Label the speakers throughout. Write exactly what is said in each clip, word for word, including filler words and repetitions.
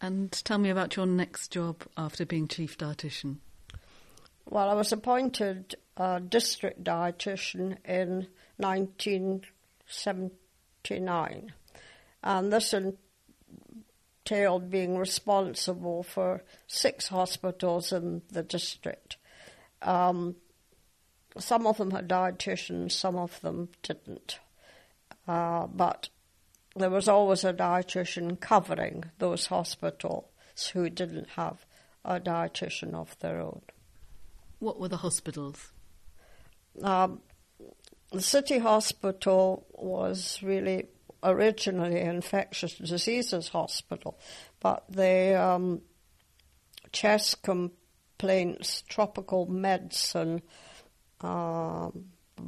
Speaker 1: And tell me about your next job after being chief dietitian.
Speaker 2: Well, I was appointed uh, district dietitian in nineteen seventy-nine, and this entailed being responsible for six hospitals in the district. Um, some of them had dietitians, some of them didn't, uh, but there was always a dietitian covering those hospitals who didn't have a dietitian of their own.
Speaker 1: What were the hospitals?
Speaker 2: Um, the City Hospital was really originally an infectious diseases hospital, but the um, chest complaints, tropical medicine um,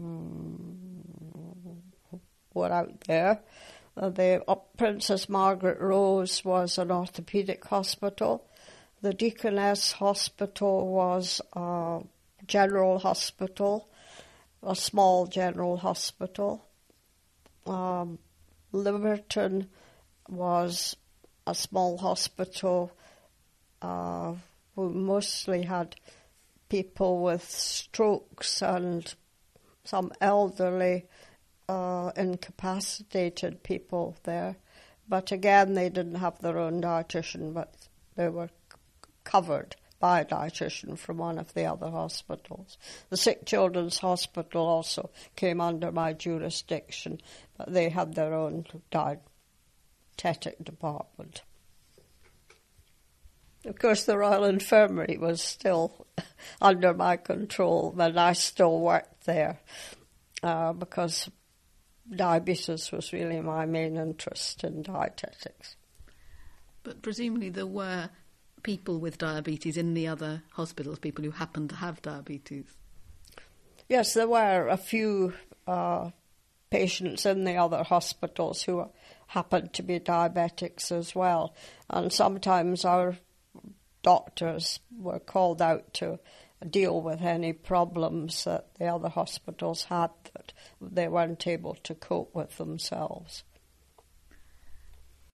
Speaker 2: were out there. Uh, the uh, Princess Margaret Rose was an orthopaedic hospital. The Deaconess Hospital was a general hospital, a small general hospital. Um, Liverton was a small hospital uh, who mostly had people with strokes and some elderly, uh, incapacitated people there. But again, they didn't have their own dietitian, but they were covered by a dietitian from one of the other hospitals. The Sick Children's Hospital also came under my jurisdiction, but they had their own dietetic department. Of course, the Royal Infirmary was still under my control, and I still worked there uh, because diabetes was really my main interest in dietetics.
Speaker 1: But presumably there were people with diabetes in the other hospitals, people who happened to have diabetes.
Speaker 2: Yes, there were a few uh, patients in the other hospitals who happened to be diabetics as well. And sometimes our doctors were called out to deal with any problems that the other hospitals had that they weren't able to cope with themselves.